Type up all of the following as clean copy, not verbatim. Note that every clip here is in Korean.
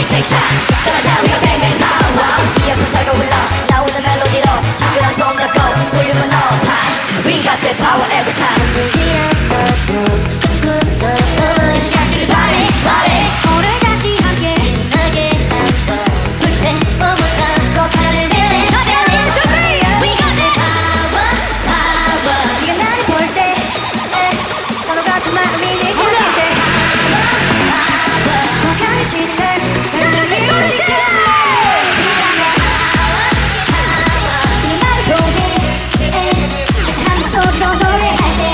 take shot 떠나자 우리가 bang bang power 이어폰 타고 흘러 나오는 멜로디로 시끄러운 손 넣고 볼륨은 up high We got that power every time 이 시간들을 party party 오늘 다시 함께 신나게 한번 불태워볼까 꼭 하나는 feeling feeling We got that power power 네가 나를 볼때 서로 같은 마음이 느껴질 때 더 강해지는 걸 사랑하는 소리 들어 네 나를 보게 삶 속으로 노래할 때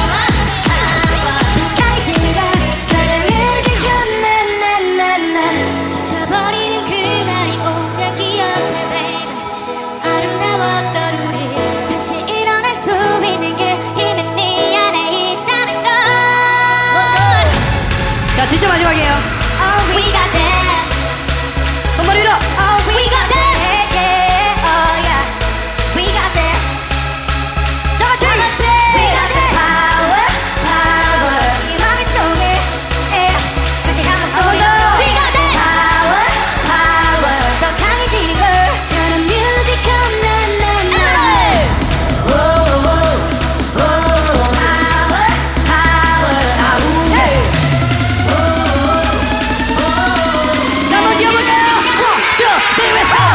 강해지는 걸 사랑을 지금 나나나나 지쳐버리는 그날이 오면 기억해 baby 아름다웠던 우리 다시 일어날 수 있는 게 힘은 네 안에 있다는 걸 자, 진짜 마지막이에요. Oh we got that 손머리 위로. Oh we got that yeah, yeah, oh yeah We got that 다 같이 We got that power power 이 맘이 속에 같이 한 목소리로 We got that power power 더 강해지는 걸 Turn the music on 나나나 Power power 아우 자, 한번 뛰어볼까요? 1, 2, 3, let's go!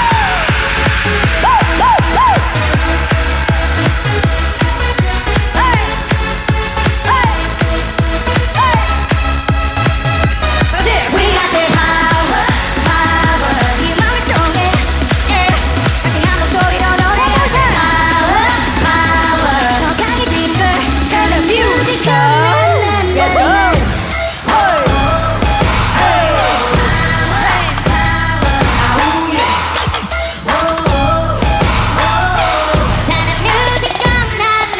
다시! We got that power, power. 이 맘을 통해, 같이 한 목소리로 노래하자. Power, power. 더 강해지는 걸 Turn the music on. Let's go! Turn the music on.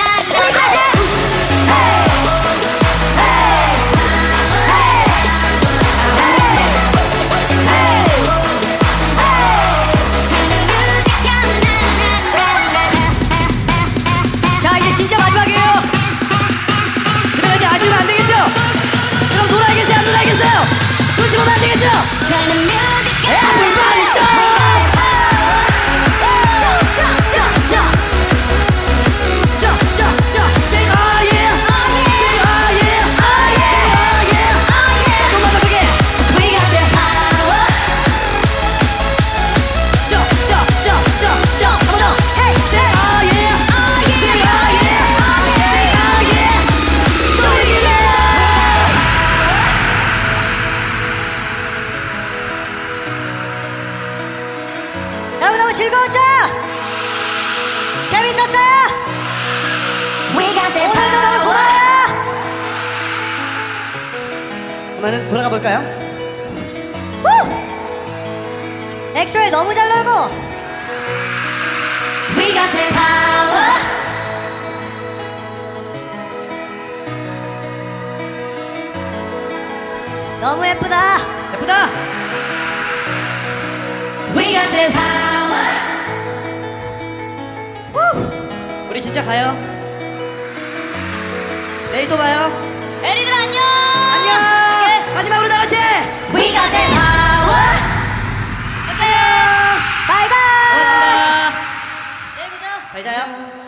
자, 이제 진짜 마지막이에요. 주변에 아시면 안 되겠죠? 그럼 놀아야겠어요? 안 놀아야겠어요? 놀지 보면 안 되겠죠? Turn the music on. Everybody jump! Jump, jump, jump. Say oh yeah. Say oh yeah. Oh yeah. 좀만 더 크게. We got that power. Jump, jump, jump, jump, jump. 한 번 더. Say oh yeah. Say oh yeah. Say oh yeah. 소리 질러. 너무너무 즐거웠죠? 재밌었어요? We got that 오늘도 너무 power 고마워요. 그러면 돌아가 볼까요? 엑소엘 너무 잘 놀고 We got that power 너무 예쁘다. 예쁘다. We got that power 우리 진짜 가요. 내일 또 봐요. 에리들 안녕. 안녕. 마지막으로 다 같이. We got that power 안녕. 바이바이. 고맙습니다. 내일 보자. 잘 자요.